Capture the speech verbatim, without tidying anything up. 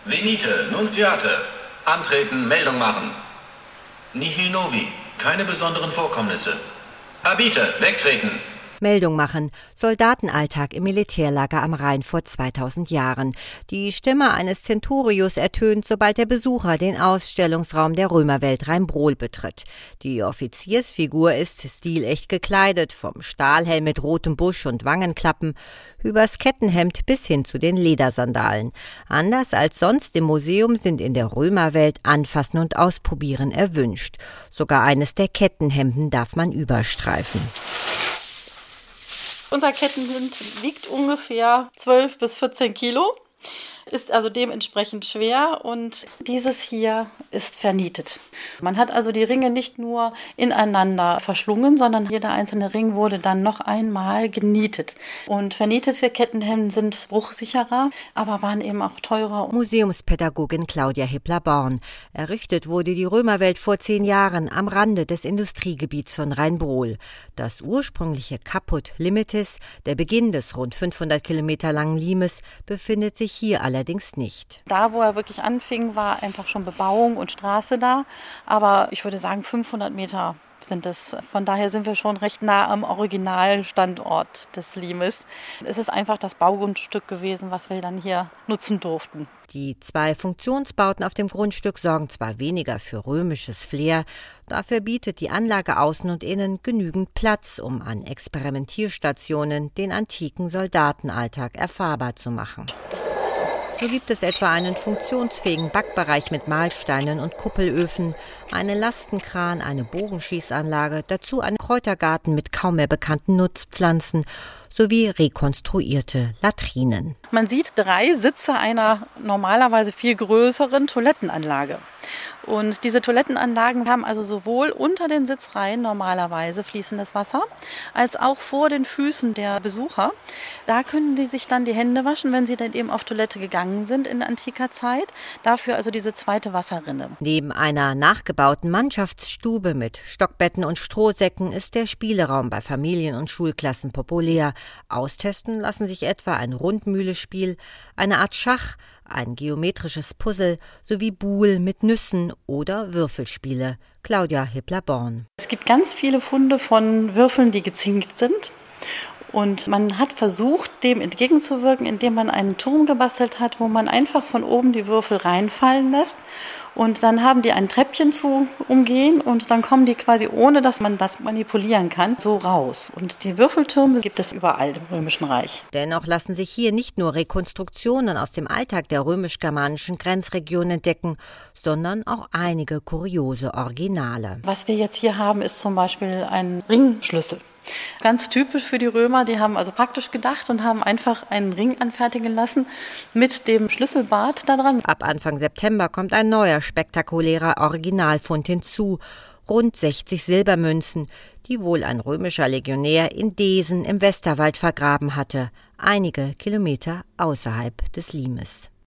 Venite, Nunziate. Antreten, Meldung machen. Nihil novi, keine besonderen Vorkommnisse. Abite, wegtreten. Meldung machen. Soldatenalltag im Militärlager am Rhein vor zweitausend Jahren. Die Stimme eines Centurios ertönt, sobald der Besucher den Ausstellungsraum der Römerwelt Rhein-Brohl betritt. Die Offiziersfigur ist stilecht gekleidet, vom Stahlhelm mit rotem Busch und Wangenklappen übers Kettenhemd bis hin zu den Ledersandalen. Anders als sonst im Museum sind in der Römerwelt Anfassen und Ausprobieren erwünscht. Sogar eines der Kettenhemden darf man überstreifen. Unser Kettenhemd wiegt ungefähr zwölf bis vierzehn Kilo, ist also dementsprechend schwer und dieses hier ist vernietet. Man hat also die Ringe nicht nur ineinander verschlungen, sondern jeder einzelne Ring wurde dann noch einmal genietet. Und vernietete Kettenhemden sind bruchsicherer, aber waren eben auch teurer. Museumspädagogin Claudia Hippler-Born. Errichtet wurde die Römerwelt vor zehn Jahren am Rande des Industriegebiets von Rhein-Brohl. Das ursprüngliche Caput Limites, der Beginn des rund fünfhundert Kilometer langen Limes, befindet sich hier allerdings nicht. Da, wo er wirklich anfing, war einfach schon Bebauung und Straße da. Aber ich würde sagen, fünfhundert Meter sind es. Von daher sind wir schon recht nah am Originalstandort des Limes. Es ist einfach das Baugrundstück gewesen, was wir dann hier nutzen durften. Die zwei Funktionsbauten auf dem Grundstück sorgen zwar weniger für römisches Flair, dafür bietet die Anlage außen und innen genügend Platz, um an Experimentierstationen den antiken Soldatenalltag erfahrbar zu machen. So gibt es etwa einen funktionsfähigen Backbereich mit Mahlsteinen und Kuppelöfen, einen Lastenkran, eine Bogenschießanlage, dazu einen Kräutergarten mit kaum mehr bekannten Nutzpflanzen sowie rekonstruierte Latrinen. Man sieht drei Sitze einer normalerweise viel größeren Toilettenanlage. Und diese Toilettenanlagen haben also sowohl unter den Sitzreihen normalerweise fließendes Wasser, als auch vor den Füßen der Besucher. Da können die sich dann die Hände waschen, wenn sie dann eben auf Toilette gegangen sind in antiker Zeit. Dafür also diese zweite Wasserrinne. Neben einer nachgebauten Mannschaftsstube mit Stockbetten und Strohsäcken ist der Spieleraum bei Familien- und Schulklassen populär. Austesten lassen sich etwa ein Rundmühlespiel, eine Art Schach, ein geometrisches Puzzle sowie Buhl mit Nüssen oder Würfelspiele. Claudia Hippler-Born. Es gibt ganz viele Funde von Würfeln, die gezinkt sind. Und man hat versucht, dem entgegenzuwirken, indem man einen Turm gebastelt hat, wo man einfach von oben die Würfel reinfallen lässt. Und dann haben die ein Treppchen zu umgehen und dann kommen die quasi, ohne dass man das manipulieren kann, so raus. Und die Würfeltürme gibt es überall im Römischen Reich. Dennoch lassen sich hier nicht nur Rekonstruktionen aus dem Alltag der römisch-germanischen Grenzregion entdecken, sondern auch einige kuriose Originale. Was wir jetzt hier haben, ist zum Beispiel ein Ringschlüssel. Ganz typisch für die Römer, die haben also praktisch gedacht und haben einfach einen Ring anfertigen lassen mit dem Schlüsselbart da dran. Ab Anfang September kommt ein neuer spektakulärer Originalfund hinzu. Rund sechzig Silbermünzen, die wohl ein römischer Legionär in Desen im Westerwald vergraben hatte, einige Kilometer außerhalb des Limes.